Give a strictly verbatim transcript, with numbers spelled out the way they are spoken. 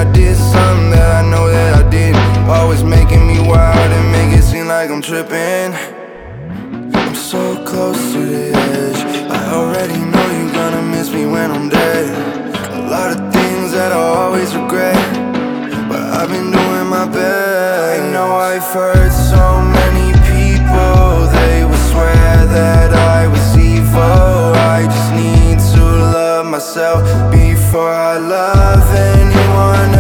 I did something that I know that I didn't. Always making me wild and make it seem like I'm tripping. I'm so close to the edge. I already know you're gonna miss me when I'm dead. A lot of things that I'll always regret, but I've been doing my best. I know I've hurt so many people, they would swear that I was evil. I just need to love myself before I love anyone